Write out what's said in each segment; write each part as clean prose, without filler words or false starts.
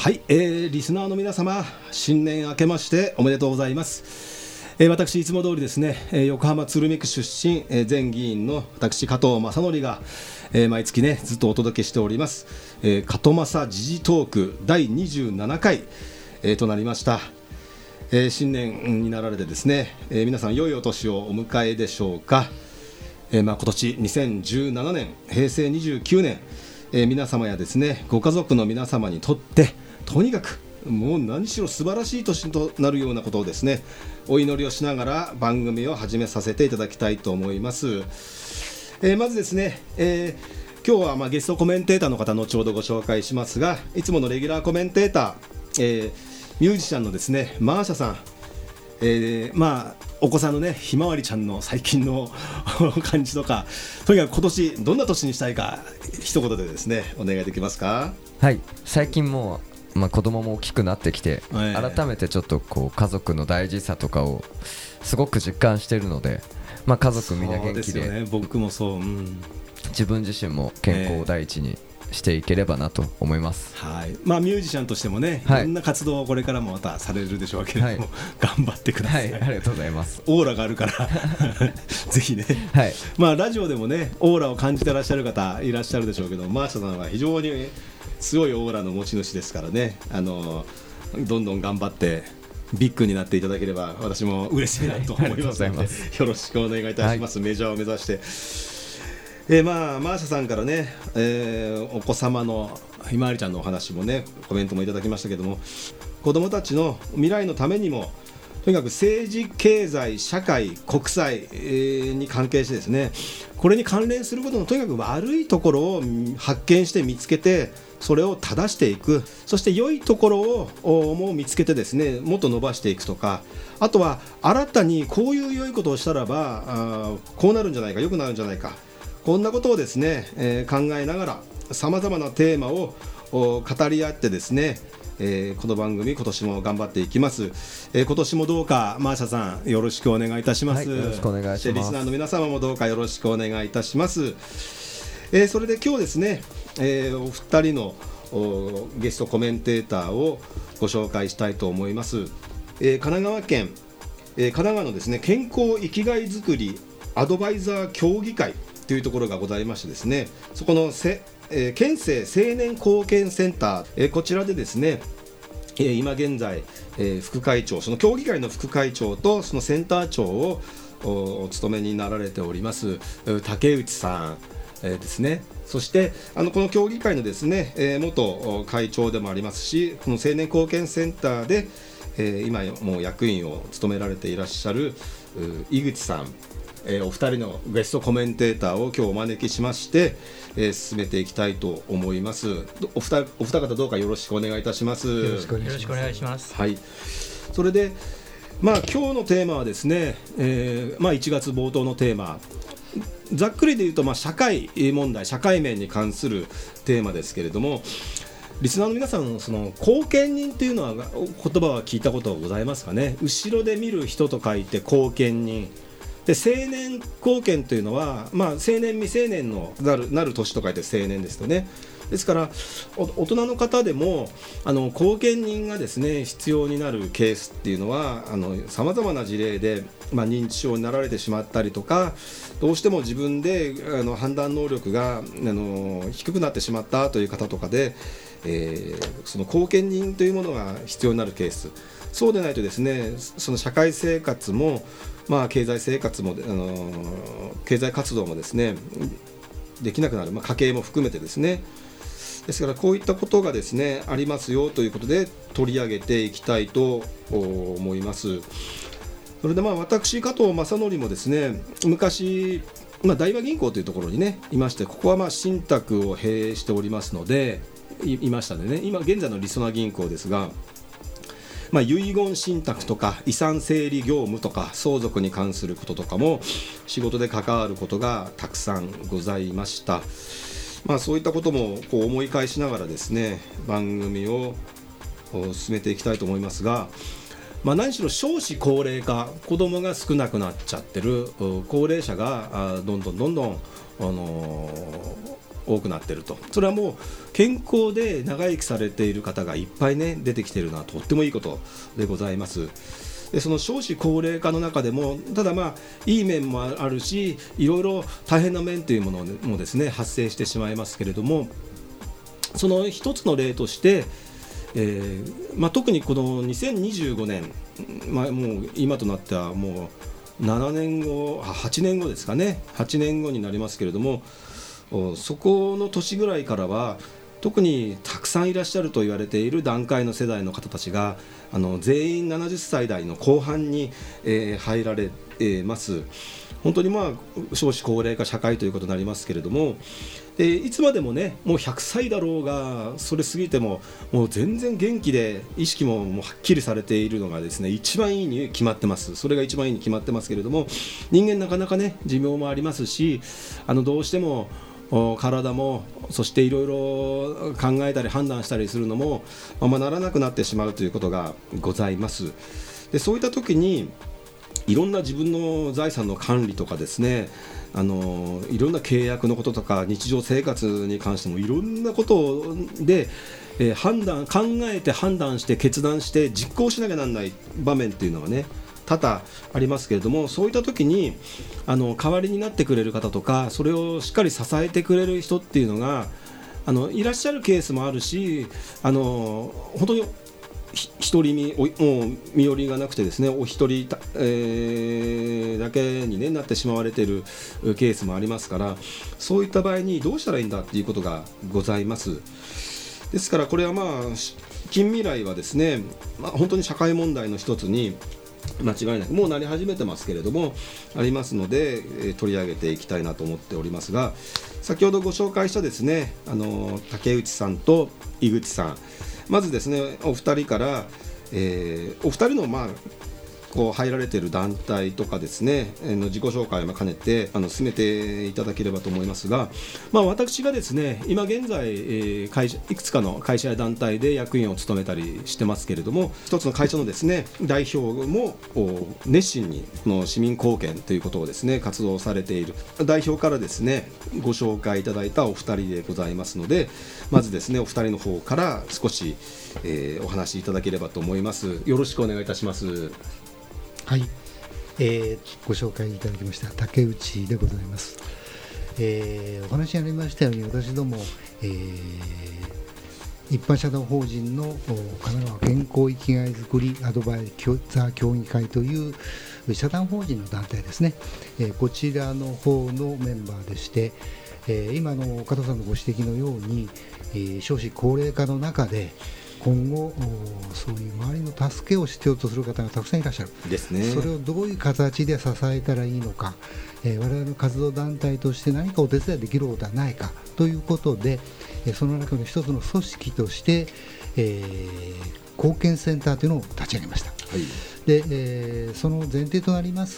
はい、リスナーの皆様、新年明けましておめでとうございます。私いつも通りですね、横浜鶴見区出身、前議員の私加藤正則が、毎月ねずっとお届けしております、加藤正時事トーク第27回、となりました。新年になられてですね、皆さん良いお年をお迎えでしょうか。今年2017年平成29年、皆様やですねご家族の皆様にとってとにかくもう何しろ素晴らしい年となるようなことをですねお祈りをしながら番組を始めさせていただきたいと思います。まずですね、今日はゲストコメンテーターの方後ほどご紹介しますが、いつものレギュラーコメンテーター、ミュージシャンのですねマーシャさん、お子さんのねひまわりちゃんの最近の感じとか、とにかく今年どんな年にしたいか一言でですねお願いできますか。 はい、最近もう、子供も大きくなってきて、改めてちょっとこう家族の大事さとかをすごく実感しているので、家族みんな元気そうですよね、僕もそう、 自分自身も健康を第一にしていければなと思います。 はい、ミュージシャンとしてもね、いろんな活動をこれからもまたされるでしょうけれども、頑張ってください。 ありがとうございます。 オーラがあるからぜひね、ラジオでもねオーラを感じてらっしゃる方いらっしゃるでしょうけど、マーシャさんは非常に強いオーラの持ち主ですからね、どんどん頑張ってビッグになっていただければ私も嬉しいなと思いますので、よろしくお願いいたします。メジャーを目指して、マーシャさんからね、お子様のひまわりちゃんのお話もねコメントもいただきましたけども、子どもたちの未来のためにもとにかく政治、経済、社会、国際、に関係してですね、これに関連することのとにかく悪いところを発見して見つけて、それを正していく、そして良いところをもう見つけてですねもっと伸ばしていくとか、あとは新たにこういう良いことをしたらばこうなるんじゃないか、良くなるんじゃないか、こんなことをですね、考えながらさまざまなテーマを語り合ってですね、この番組今年も頑張っていきます。今年もどうかマーシャさんよろしくお願いいたします。 よろしくお願いします。 リスナーの皆様もどうかよろしくお願いいたします。それで今日ですね、お二人のゲストコメンテーターをご紹介したいと思います。神奈川県、神奈川のですね健康生きがいづくりアドバイザー協議会というところがございましてですね、そこの県政青年貢献センター、こちらでですね、今現在、副会長、その協議会の副会長とそのセンター長をお務めになられております竹内さん、ですね。そしてこの協議会のですね、元会長でもありますし、この青年貢献センターで、今もう役員を務められていらっしゃる井口さん、お二人のゲストコメンテーターを今日お招きしまして、進めていきたいと思います。お二方どうかよろしくお願いいたします。 よろしくお願いします。 はい、それで、今日のテーマはですね、1月冒頭のテーマ、ざっくりで言うと、社会問題、社会面に関するテーマですけれども、リスナーの皆さんのその後見人というのは言葉は聞いたことございますかね。後ろで見る人と書いて後見人で、青年貢献というのは、青年未成年のなる年と書いて青年ですよね。ですから大人の方でも後見人がですね必要になるケースっていうのはさまざまな事例で、認知症になられてしまったりとか、どうしても自分で判断能力が低くなってしまったという方とかで、その後見人というものが必要になるケース、そうでないとですねその社会生活も、経済生活も経済活動もですねできなくなる、家計も含めてですね。ですからこういったことがですねありますよということで取り上げていきたいと思います。それで私加藤正則もですね昔、大和銀行というところにねいまして、ここは信託を経営しておりますのでいましたんでね、今現在のりそな銀行ですが、遺言信託とか遺産整理業務とか相続に関することとかも仕事で関わることがたくさんございました。そういったことも思い返しながらですね番組を進めていきたいと思いますが、何しろ少子高齢化、子どもが少なくなっちゃってる高齢者がどんどん多くなっていると。それはもう健康で長生きされている方がいっぱいね出てきているのはとってもいいことでございます。でその少子高齢化の中でもただいい面もあるし、いろいろ大変な面というものもですね発生してしまいますけれども、その一つの例として、特にこの2025年、もう今となってはもう7年後8年後ですかね、8年後になりますけれども、そこの年ぐらいからは特にたくさんいらっしゃると言われている団塊の世代の方たちが全員70歳代の後半に、入られます。本当に少子高齢化社会ということになりますけれども、いつまでもねもう100歳だろうがそれ過ぎてももう全然元気で意識もはっきりされているのがですね一番いいに決まってます。それが一番いいに決まってますけれども、人間なかなかね寿命もありますし、どうしても体もそしていろいろ考えたり判断したりするのもならなくなってしまうということがございます。でそういった時にいろんな自分の財産の管理とかですね、いろんな契約のこととか日常生活に関してもいろんなことで、考えて判断して決断して実行しなきゃならない場面っていうのはね多々ありますけれども、そういった時に代わりになってくれる方とかそれをしっかり支えてくれる人っていうのがいらっしゃるケースもあるし、本当に一人もう身寄りがなくてですねお一人、だけに、なってしまわれているケースもありますから、そういった場合にどうしたらいいんだっていうことがございます。ですからこれは近未来はですね、本当に社会問題の一つに間違いなくもうなり始めてますけれどもありますので、取り上げていきたいなと思っておりますが、先ほどご紹介したですね竹内さんと井口さん、まずですねお二人から、お二人のこう入られている団体とかですね自己紹介も兼ねて進めていただければと思いますが、私がですね今現在、いくつかの会社や団体で役員を務めたりしてますけれども、一つの会社のですね代表も熱心に市民貢献ということをですね活動されている代表からですねご紹介いただいたお二人でございますので、まずですねお二人の方から少し、お話しいただければと思います。よろしくお願いいたします。 はい、ご紹介いただきました竹内でございます。お話にありましたように私ども、一般社団法人の神奈川健康生きがいづくりアドバイザー協議会という社団法人の団体ですね、こちらの方のメンバーでして、今の加藤さんのご指摘のように、少子高齢化の中で今後そういう周りの助けを必要とする方がたくさんいらっしゃるですね。 それをどういう形で支えたらいいのか、我々の活動団体として何かお手伝いできることはないかということで、その中の一つの組織として、貢献センターというのを立ち上げました。はい、で、その前提となります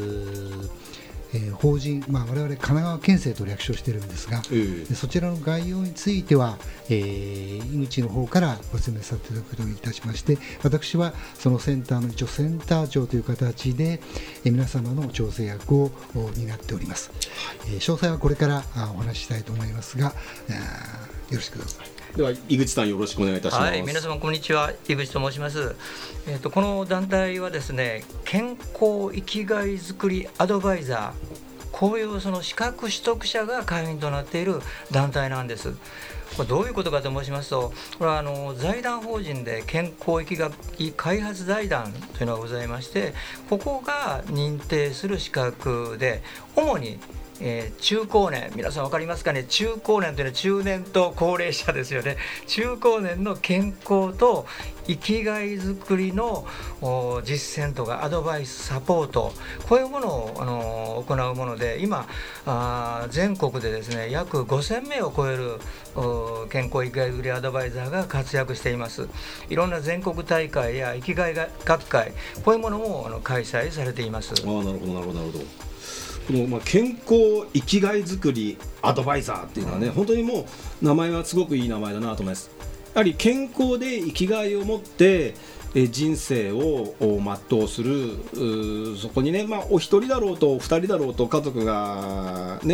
法人、我々神奈川県政と略称しているんですが、そちらの概要については、井口の方からご説明させていただくことにいたしまして、私はそのセンターの一応センター長という形で、皆様の調整役を担っております。詳細はこれからお話ししたいと思いますが、よろしくどうぞ。 では井口さんよろしくお願いいたします。 皆様こんにちは、井口と申します。この団体はですね健康生きがいづくりアドバイザー、こういうその資格取得者が会員となっている団体なんです。これどういうことかと申しますと、これは財団法人で健康生きがい開発財団というのがございまして、ここが認定する資格で主に中高年、皆さん分かりますかね。中高年というのは中年と高齢者ですよね。中高年の健康と生きがいづくりの実践とかアドバイスサポート、こういうものを行うもので、今全国でですね約5000名を超える健康生きがいづくりアドバイザーが活躍しています。いろんな全国大会や生きがい学会、こういうものも開催されています。 なるほどなるほどなるほど。この健康生きがいづくりアドバイザーっていうのはね、本当にもう名前はすごくいい名前だなと思います。やはり健康で生きがいを持って人生を全うする、そこにね、お一人だろうとお二人だろうと家族がね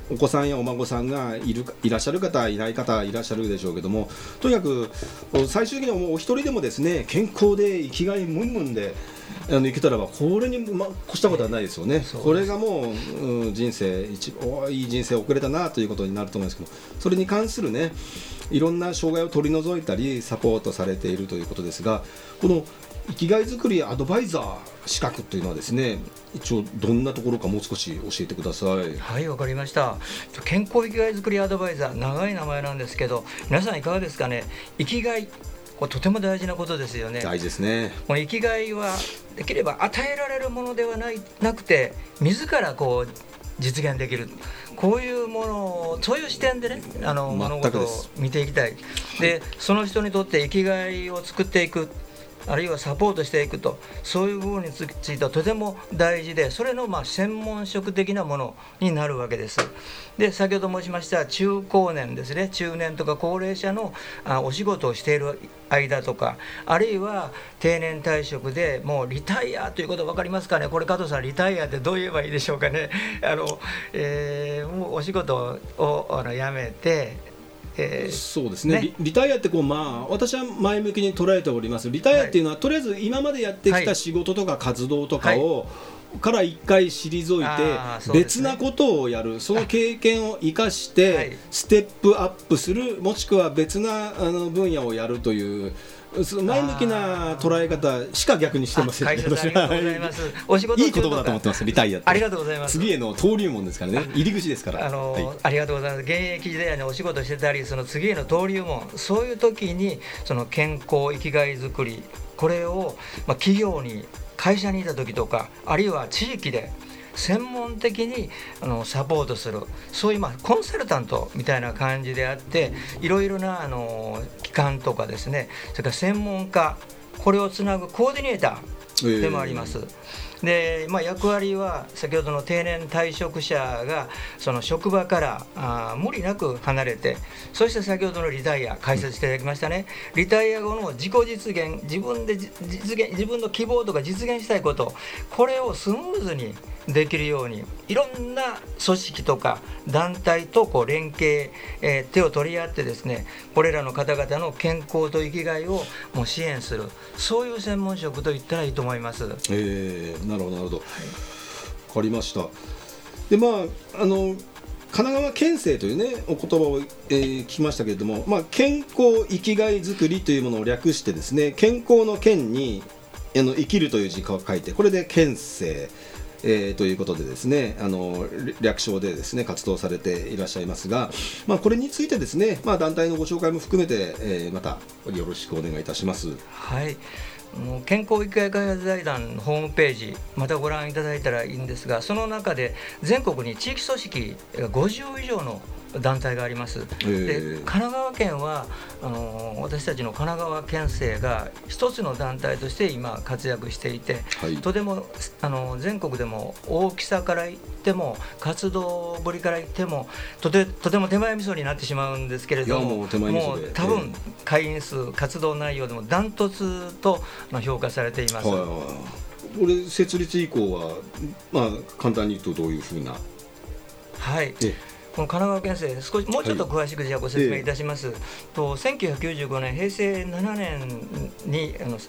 お子さんやお孫さんがいらっしゃる方いない方いらっしゃるでしょうけども、とにかく最終的にはもうお一人でもですね健康で生きがいムンムンで生きたらばこれに越したことはないですよね。これがもう、人生いい人生を送れたなということになると思うんですけど、それに関するねいろんな障害を取り除いたりサポートされているということですが、この生きがいづくりアドバイザー資格というのはですね、一応どんなところかもう少し教えてください。 はい、わかりました。健康生きがいづくりアドバイザー、長い名前なんですけど、皆さんいかがですかね。生きがい、これとても大事なことですよね。 大事ですね。 この生きがいはできれば与えられるものではなくて、自らこう実現できる、こういうものをそういう視点でね、物事を見ていきたい。で、その人にとって生きがいを作っていく、あるいはサポートしていくと、そういう部分についてはとても大事で、それの専門職的なものになるわけです。で、先ほど申しました中高年ですね、中年とか高齢者のお仕事をしている間とか、あるいは定年退職でもうリタイアということ分かりますかね。これ加藤さん、リタイアってどう言えばいいでしょうかね。もうお仕事を辞めて、 そうですね、リタイアって私は前向きに捉えております。リタイアっていうのは、とりあえず今までやってきた仕事とか活動とかを、から一回退いて別なことをやる、その経験を生かしてステップアップする、もしくは別な分野をやるという前向きな捉え方しか逆にしてません。 会社さん、ありがとうございます。お仕事いい言葉だと思ってます。リタイアって。 ありがとうございます。 次への登竜門ですからね。入り口ですから。 ありがとうございます。現役時代にお仕事してたり、その次への登竜門、そういう時にその健康生きがいづくり、これを企業に会社にいた時とか、あるいは地域で専門的にサポートする、そういうコンサルタントみたいな感じであって、いろいろな機関とかですね、それから専門家、これをつなぐコーディネーターでもあります。で、役割は先ほどの定年退職者がその職場から無理なく離れて、そして先ほどのリタイア解説していただきましたね。リタイア後の自己実現、自分の希望とか実現したいこと、これをスムーズにできるように、いろんな組織とか団体と連携、手を取り合ってですね、これらの方々の健康と生きがいを支援する、そういう専門職と言ったらいいと思います。 なるほどなるほど、分かりました。で、神奈川県政というねお言葉を、聞きましたけれども、健康生きがいづくりというものを略してですね、健康の健に生きるという字を書いて、これで県政、ということでですね、略称でですね活動されていらっしゃいますが、これについてですね、団体のご紹介も含めて、またよろしくお願いいたします。 はい、健康生きがい開発財団のホームページ、またご覧いただいたらいいんですが、その中で全国に地域組織が50以上の団体があります。で、神奈川県は私たちの神奈川県政が一つの団体として今活躍していて、とても全国でも大きさから言っても活動ぶりから言ってもとても手前味噌になってしまうんですけれども、もう多分会員数、活動内容でもダントツと評価されています。 これ設立以降は、簡単に言うとどういうふうな。 この神奈川県政、もうちょっと詳しくじゃあご説明いたします。1995年、平成7年に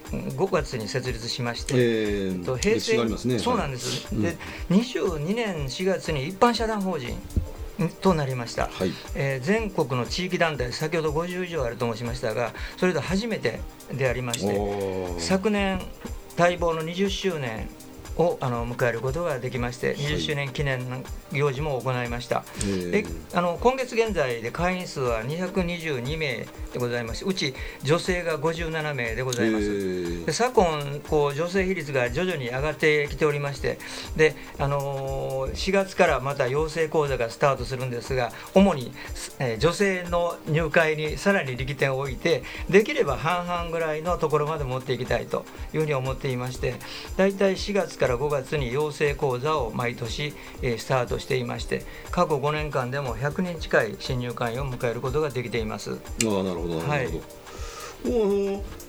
5月に設立しまして、 平成、 そうなんです。で、22年4月に一般社団法人となりました。全国の地域団体、先ほど50以上あると申しましたが、それで初めてでありまして、昨年待望の20周年を迎えることができまして、20周年記念の行事も行いました。で、今月現在で会員数は222名でございまして、うち女性が57名でございます。で、昨今女性比率が徐々に上がってきておりまして、で、4月からまた養成講座がスタートするんですが、主に、女性の入会にさらに力点を置いて、できれば半々ぐらいのところまで持っていきたいというふうに思っていまして、だいたい4月から5月に養成講座を毎年スタートしていまして、過去5年間でも100人近い新入会員を迎えることができています。 なるほどなるほど。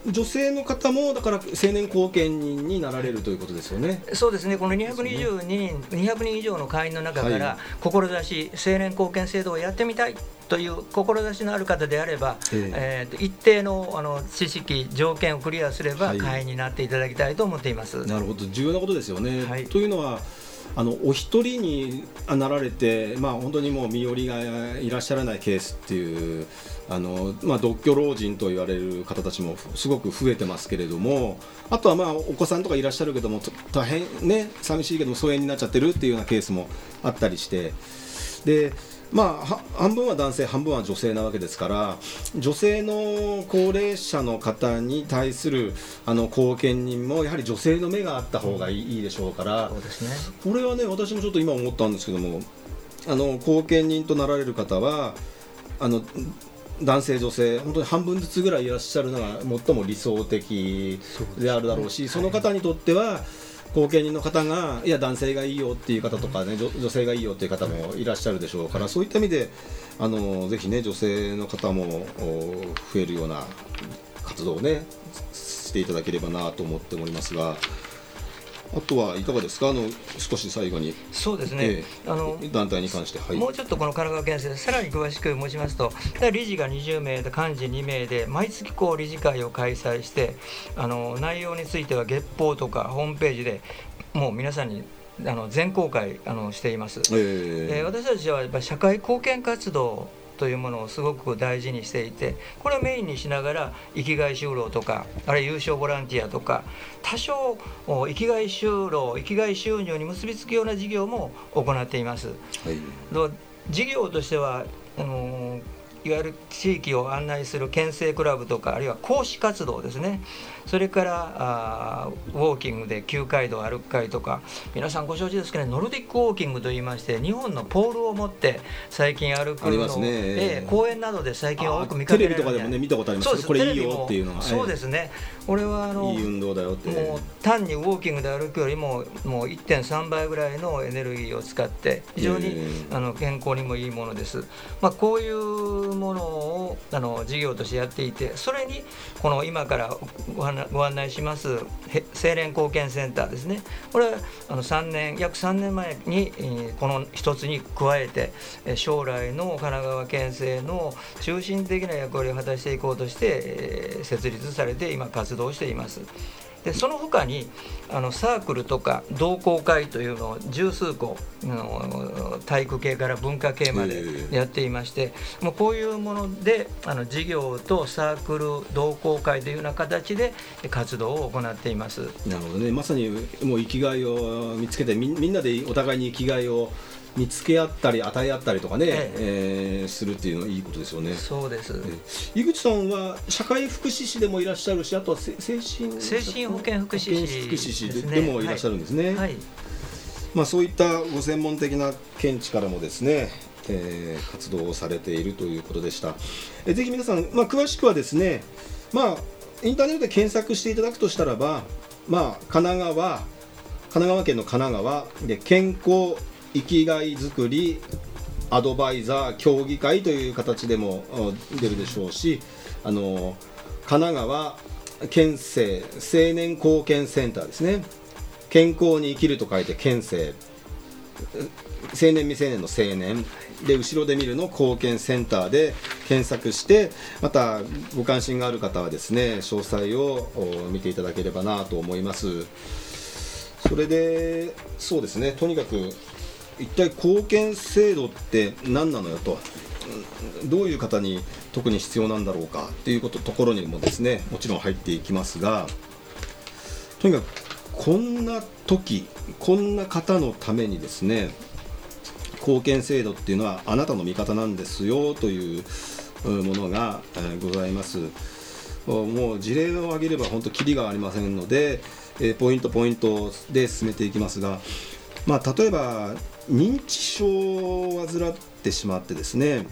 女性の方もだから青年後見人になられるということですよね。 そうですね、この220人、200人以上の会員の中から、志、青年後見制度をやってみたいという志のある方であれば、一定の知識、条件をクリアすれば会員になっていただきたいと思っています。 なるほど、重要なことですよね。というのはお一人になられて、本当にもう身寄りがいらっしゃらないケースっていう独居老人と言われる方たちもすごく増えてますけれども、あとはお子さんとかいらっしゃるけども大変ね寂しいけども疎遠になっちゃってるっていうようなケースもあったりして、で半分は男性半分は女性なわけですから、女性の高齢者の方に対する後見人もやはり女性の目があった方がいいでしょうから、 そうですね、 これはね私もちょっと今思ったんですけども、後見人となられる方は男性女性本当に半分ずつぐらいいらっしゃるのが最も理想的であるだろうし、その方にとっては後見人の方がいや男性がいいよっていう方とかね、女性がいいよっていう方もいらっしゃるでしょうから、そういった意味でぜひね女性の方も増えるような活動をねしていただければなと思っておりますが、あとはいかがですか。少し最後にそうですね、 団体に関して、 もうちょっとこの神奈川県政でさらに詳しく申しますと、理事が20名で幹事2名で毎月理事会を開催して、内容については月報とかホームページでもう皆さんに全公開しています。私たちはやっぱ社会貢献活動というものをすごく大事にしていて、これをメインにしながら生きがい就労とか、あるいは有償ボランティアとか、多少生きがい就労、生きがい収入に結びつくような事業も行っています。事業としてはいわゆる地域を案内する県政クラブとか、あるいは講師活動ですね、それからウォーキングで旧街道歩く会とか、皆さんご承知ですかね、ノルディックウォーキングといいまして、2本のポールを持って最近歩くのを、公園などで最近は多く見かけられる。 テレビとかでもね見たことあります。これいいよっていうのが、 そうですね、これはいい運動だよって、 もう単にウォーキングで歩くよりももう 1.3 倍ぐらいのエネルギーを使って非常に健康にもいいものです。こういうものを事業としてやっていて、それにこの今からご案内します青年貢献センターですね、これは約3年前にこの一つに加えて、将来の神奈川県政の中心的な役割を果たしていこうとして設立されて今活動しています。でその他にサークルとか同好会というのを十数個体育系から文化系までやっていまして、もうこういうもので事業とサークル同好会というような形で活動を行っています。 なるほどね、まさにもう生きがいを見つけてみんなでお互いに生きがいを見つけ合ったり与え合ったりとかね、するっていうのはいいことですよね。 そうです。 井口さんは社会福祉士でもいらっしゃるし、あとは精神保健福祉士でもいらっしゃるんですね。そういったご専門的な見地からもですね、活動をされているということでした。ぜひ皆さん、詳しくはですね、インターネットで検索していただくとしたらば、神奈川県の神奈川で健康生きがいづくりアドバイザー協議会という形でも出るでしょうし、神奈川県政青年貢献センターですね、健康に生きると書いて県政、青年未成年の青年で後ろで見るの貢献センターで検索して、またご関心がある方はですね詳細を見ていただければなと思います。それでそうですね、とにかく一体貢献制度って何なのよと、どういう方に特に必要なんだろうかっていうところにもですねもちろん入っていきますが、とにかくこんな時こんな方のためにですね貢献制度っていうのはあなたの味方なんですよというものがございます。もう事例を挙げれば本当キリがありませんので、ポイントで進めていきますが、例えば認知症を患ってしまってですね、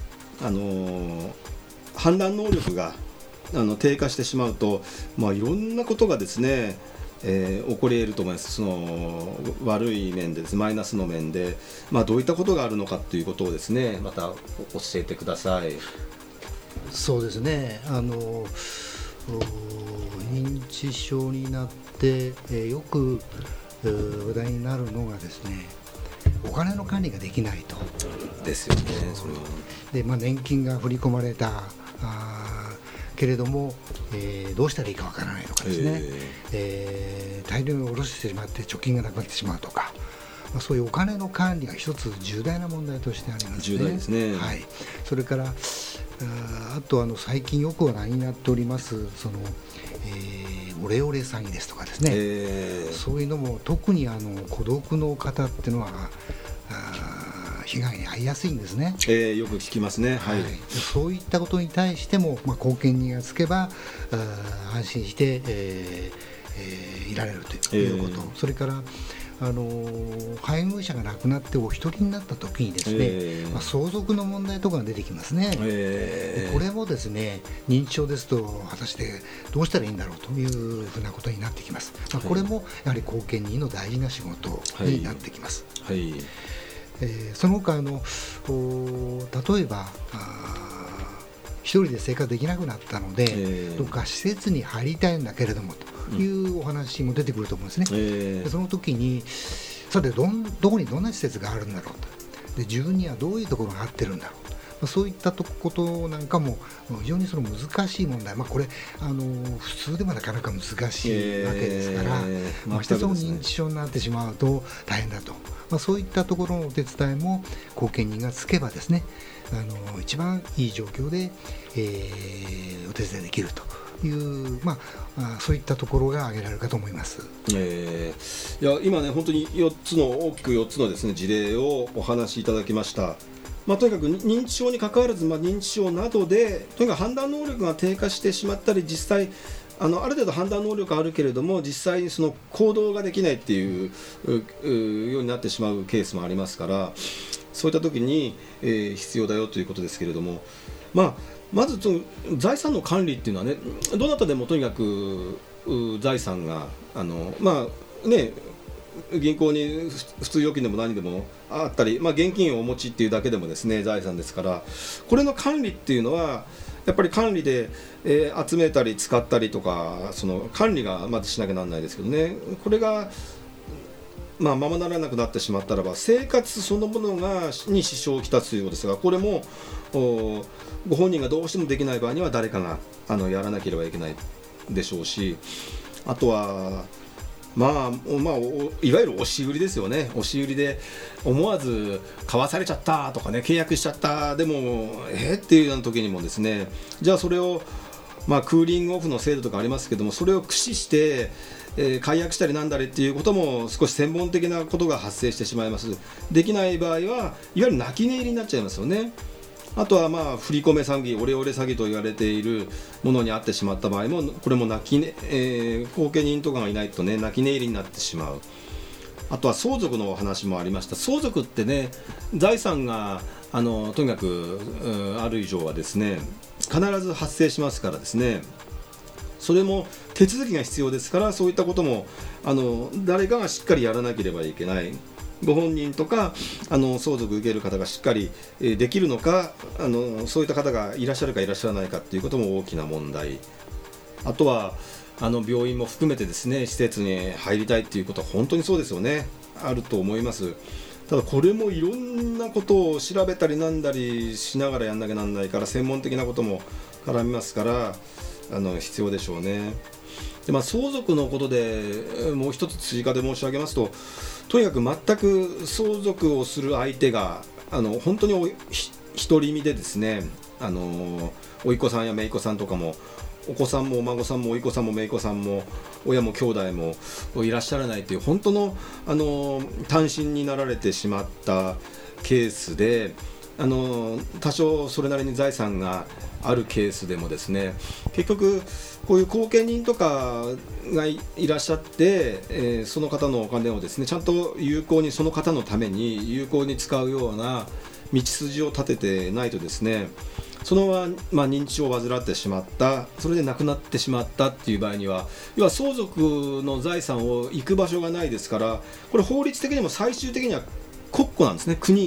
判断能力が低下してしまうと、いろんなことがですね、起こり得ると思います。その悪い面でです、マイナスの面で、どういったことがあるのかということをですねまた教えてください。 そうですね、 認知症になって、よく話題になるのがですね、お金の管理ができないと。 ですよね。それはで、年金が振り込まれたけれども、どうしたらいいかわからないとかですね、大量に下ろしてしまって貯金がなくなってしまうとか、そういうお金の管理が一つ重大な問題としてありますね。 重大ですね。 はい、それからあと最近よく話題になっておりますオレオレ詐欺ですとかですね、そういうのも特に孤独の方っていうのは被害に遭いやすいんですね。 よく聞きますね。はい。 そういったことに対しても、後見人がつけば安心して、いられるということ、それから配偶者が亡くなってお一人になった時にですね、相続の問題とかが出てきますね。これもですね、認知症ですと果たしてどうしたらいいんだろうというふうなことになってきます。これもやはり後見人の大事な仕事になってきます。その他例えば一人で生活できなくなったので、どこか施設に入りたいんだけれどもというお話も出てくると思うんですね。その時にさてどこにどんな施設があるんだろうと、で自分にはどういうところが合ってるんだろうと、そういったことなんかも非常にその難しい問題、これ普通でもなかなか難しいわけですから、ましてその認知症になってしまうと大変だと、そういったところのお手伝いも後見人がつけばですね、一番いい状況で、お手伝いできるという、そういったところが挙げられるかと思います。 いや今ね、本当に大きく4つのですね、事例をお話しいただきました。とにかく認知症に関わらず、認知症などでとにかく判断能力が低下してしまったり、実際ある程度判断能力あるけれども実際にその行動ができないっていうようになってしまうケースもありますから、そういった時に、必要だよということですけれども、まずその財産の管理っていうのはね、どなたでもとにかく財産が銀行に普通預金でも何でもあったり、現金をお持ちっていうだけでもですね財産ですから、これの管理っていうのはやっぱり管理で、集めたり使ったりとか、その管理がまずしなきゃならないですけどね、これがままならなくなってしまったらば生活そのものに支障をきたすということですが、これもご本人がどうしてもできない場合には誰かがやらなければいけないでしょうし、あとはいわゆる押し売りですよね。押し売りで思わず買わされちゃったとかね、契約しちゃったでもっていうような時にもですね、じゃあそれをクーリングオフの制度とかありますけども、それを駆使して解約したりなんだりっていうことも少し専門的なことが発生してしまいます。できない場合はいわゆる泣き寝入りになっちゃいますよね。あとは振り込め詐欺、オレオレ詐欺と言われているものに遭ってしまった場合も、これも後見人とかがいないとね、泣き寝入りになってしまう。あとは相続の話もありました。相続ってね、財産がとにかくある以上はですね必ず発生しますからですね、それも手続きが必要ですから、そういったことも誰かがしっかりやらなければいけない。ご本人とか相続受ける方がしっかりできるのか、そういった方がいらっしゃるかいらっしゃらないかということも大きな問題。あとは病院も含めてですね、施設に入りたいということは本当にそうですよね、あると思います。ただこれもいろんなことを調べたりなんだりしながらやんなきゃなんないから、専門的なことも絡みますから必要でしょうね。で相続のことでもう一つ追加で申し上げますと、とにかく全く相続をする相手が本当に独り身でですね、おいっ子さんやめいっ子さんとかも、お子さんもお孫さんもおいっ子さんもめいっ子さんも親も兄弟もいらっしゃらないという本当の単身になられてしまったケースで、多少それなりに財産があるケースでもですね、結局こういう後見人とかが いらっしゃって、その方のお金をですねちゃんと有効にその方のために有効に使うような道筋を立ててないとですね、そのまま認知症を患ってしまった、それで亡くなってしまったっていう場合には、要は相続の財産を行く場所がないですから、これ法律的にも最終的には国庫なんですね。国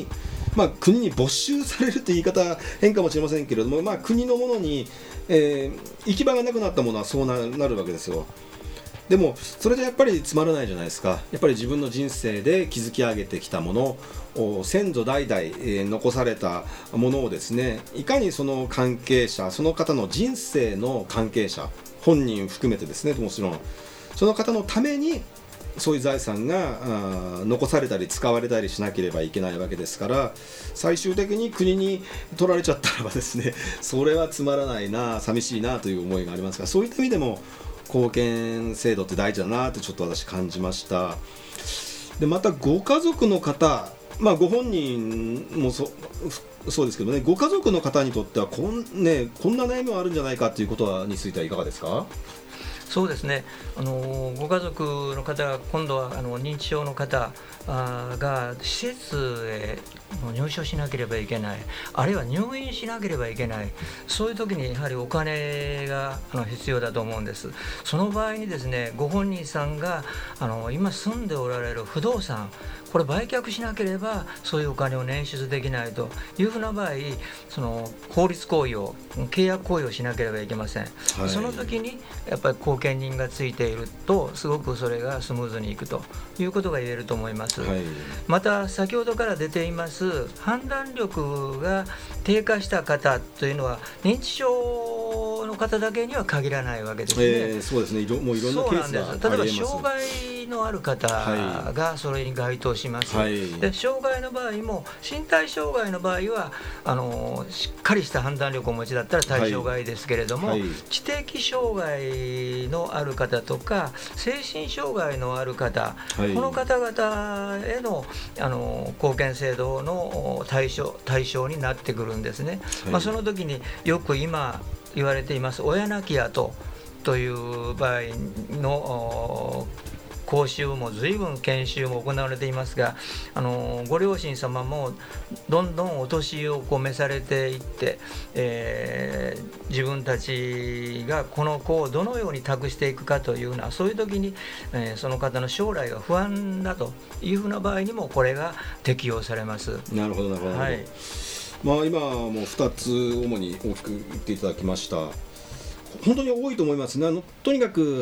国に没収されるという言い方変かもしれませんけれども、国のものに、行き場がなくなったものはそうなるわけですよ。でもそれじゃやっぱりつまらないじゃないですか。やっぱり自分の人生で築き上げてきたものを先祖代々、残されたものをですね、いかにその関係者、その方の人生の関係者、本人含めてですね、もちろんその方のためにそういう財産が残されたり使われたりしなければいけないわけですから、最終的に国に取られちゃったらばですね、それはつまらないな、寂しいなという思いがありますが、そういった意味でも貢献制度って大事だなってちょっと私感じました。でまたご家族の方、ご本人もそうですけどね、ご家族の方にとってはこんな悩みはあるんじゃないかということについてはいかがですか？ そうですね、ご家族の方が今度は認知症の方が施設へ入所しなければいけない、あるいは入院しなければいけない、そういう時にやはりお金が必要だと思うんです。その場合にですね、ご本人さんが今住んでおられる不動産、これ売却しなければそういうお金を捻出できないというふうな場合、その法律行為を、契約行為をしなければいけません、はい、その時にやっぱり後見人がついているとすごくそれがスムーズにいくということが言えると思います、はい、また先ほどから出ています判断力が低下した方というのは認知症の方だけには限らないわけですね、 そうですね、もういろんなケースがあります。 例えば障害のある方がそれに該当します、はい、で障害の場合も身体障害の場合はしっかりした判断力をお持ちだったら対象外ですけれども、はいはい、知的障害のある方とか精神障害のある方、はい、この方々への貢献制度の対象になってくるんですね、はい、その時によく今言われています親亡き後という場合の講習も随分研修も行われていますが、ご両親様もどんどんお年を召されていって、自分たちがこの子をどのように託していくかというような、そういう時に、その方の将来が不安だというふうな場合にもこれが適用されます。 なるほどなるほど、はい、今も2つ主に大きく言っていただきました。本当に多いと思いますね。とにかく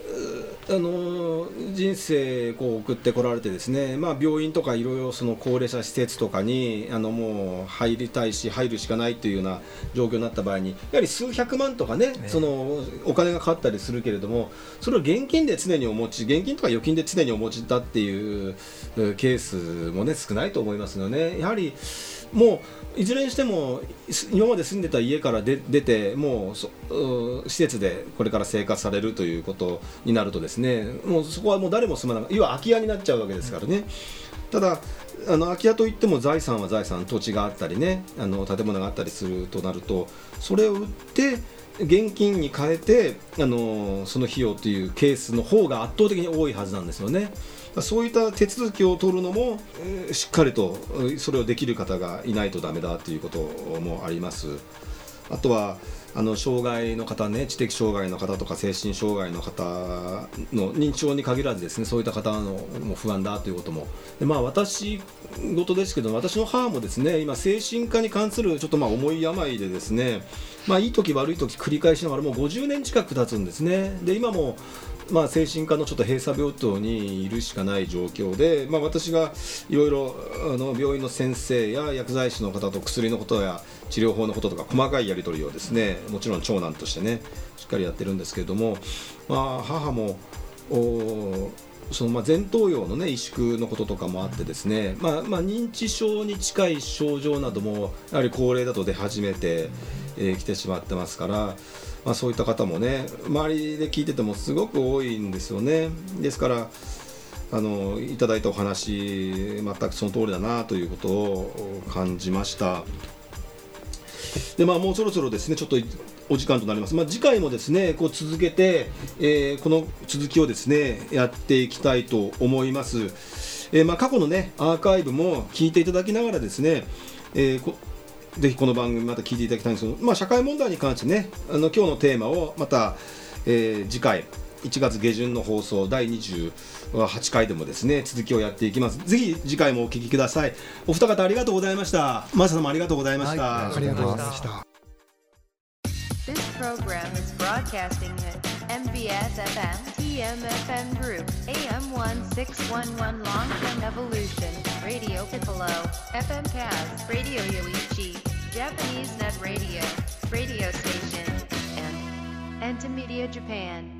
人生送ってこられてですね、病院とかいろいろその高齢者施設とかにもう入りたいし入るしかないというような状況になった場合に、やはり数百万とかね、そのお金がかかったりするけれども、それを現金で常にお持ち、現金とか預金で常にお持ちだっていうケースもね少ないと思いますよね。やはりもういずれにしても今まで住んでた家から出てもう施設でこれから生活されるということになるとですね、もうそこはもう誰も住まない、要は空き家になっちゃうわけですからね。ただ空き家といっても財産は財産、土地があったりね、建物があったりするとなると、それを売って現金に変えてその費用というケースの方が圧倒的に多いはずなんですよね。そういった手続きを取るのも、しっかりとそれをできる方がいないとダメだということもあります。あとは障害の方ね、知的障害の方とか精神障害の方の認知症に限らずですね、そういった方のも不安だということもで、私事ですけど、私の母もですね今精神科に関するちょっと重い病でですね、いい時悪い時繰り返しながらもう50年近く経つんですね。で今も精神科のちょっと閉鎖病棟にいるしかない状況で、私がいろいろ病院の先生や薬剤師の方と薬のことや治療法のこととか細かいやり取りをですね、もちろん長男としてねしっかりやってるんですけれども、母もその前頭葉のね萎縮のこととかもあってですね、認知症に近い症状などもやはり高齢だと出始めてきてしまってますから、そういった方もね周りで聞いててもすごく多いんですよね。ですからいただいたお話全くその通りだなということを感じました。でもうそろそろですねちょっとお時間となります。次回もですね続けて、この続きをですねやっていきたいと思います。過去のねアーカイブも聞いていただきながらですね、ぜひこの番組また聞いていただきたいんですけど、社会問題に関してね今日のテーマをまた、次回 1月下旬の放送第28回でもですね続きをやっていきます。ぜひ次回もお聞きください。お二方ありがとうございました。マサさんもありがとうございました。 はい、ありがとうございました。 This program is broadcasting at MBS FM TMFM Group AM1611 Longfeng Evolution Radio Piccolo FM Kaz Radio Yoichi Japanese Net Radio Radio Station and Entimedia Japan